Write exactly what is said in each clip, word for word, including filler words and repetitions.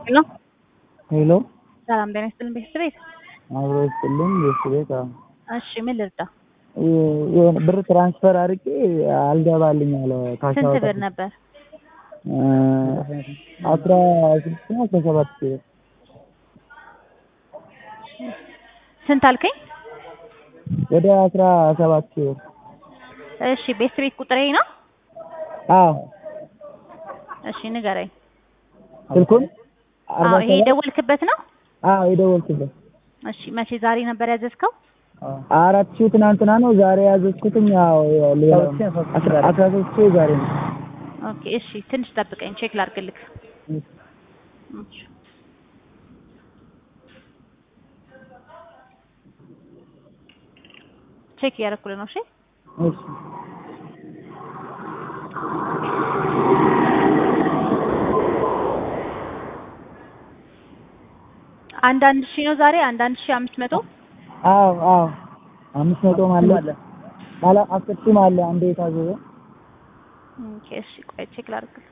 ሄሎ ሄሎ ሰላም ጤና ይስጥልኝ ቤተሰብ ቤት አብሮ ይስጥልኝ ቤተሰብ ቤት አዎ እሺ ምን ልርዳ የሆነ ብር ትራንስፈር አድርጌ አልገባልኝ አለ ካሽ ስንት አውጣ ብር ነበር አስራ ስድስት ነው አስራ ሰባት ሺህ ስንት አልከኝ ወደ አስራ ሰባት ሺህ እሺ ቤተሰብ ቤት ቁጥሬ ነው አዎ እሺ ንገረኝ ስልኩን አዎ ይሄ የደወልክበት ነው አዎ የደወልኩበት እሺ መቼ ዛሬ ነበር ያዘዝከው አራት ሺህ ትናንትና ነው ዛሬ ያዘዝኩትኝ ያው አስራ ሦስት ሺህ ዛሬ ነው ኦኬ እሺ ትንሽ ጠብቀኝ ቼክ ላድርግልህ እሺ ቼክ እያደረኩልህ ነው እሺ እሺ አንድ አንድ ሺህ ነው ዛሬ አንድ አንድ ሺህ አምስት መቶ አዎ አዎ አምስት መቶ ማለት ባለ አስር ሺህ ማለት አንዴ የታዘዘ ኦኬ እሺ ቆይ ቼክ ላድርግልህ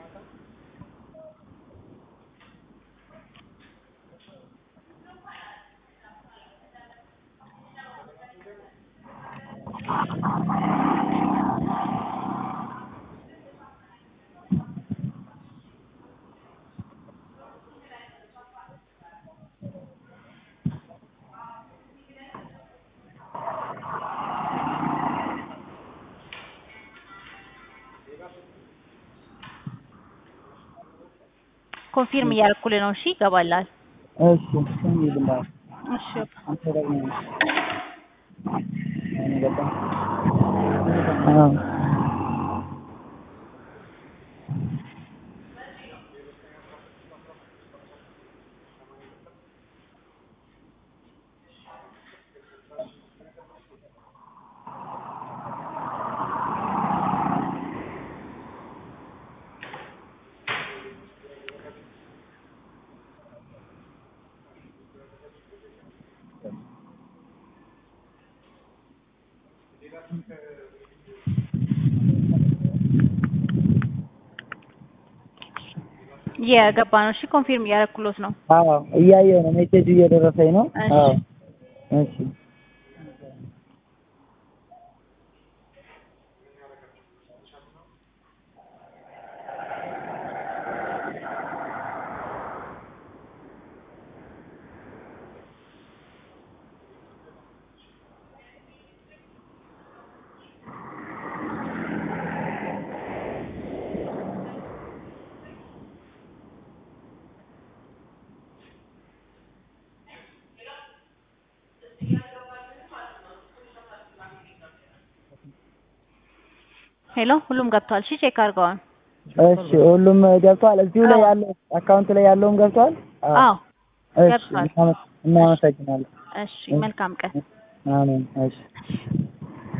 ኮንፊርም እያደረኩልህ ነው እሺ ይገባልሃል እሺ ይብላል እሺ አንተ ደግሞ አዎ የገባ ነው እሺ ኮንፊርም እያደረኩልዎት ነው አዎ እያየሁ ነው ሜሴጅ እየደረሰኝ ነው አዎ እሺ ሄሎ ሁሉም ገብቷል እሺ ቼክ አድርገዋል እሺ ሁሉም ገብቷል እዚሁ ላይ ያለው አካውንት ላይ ያለውም ገብቷል አዎ ገብቷል እናመሰግናለን እሺ መልካም ቀን አሜን እሺ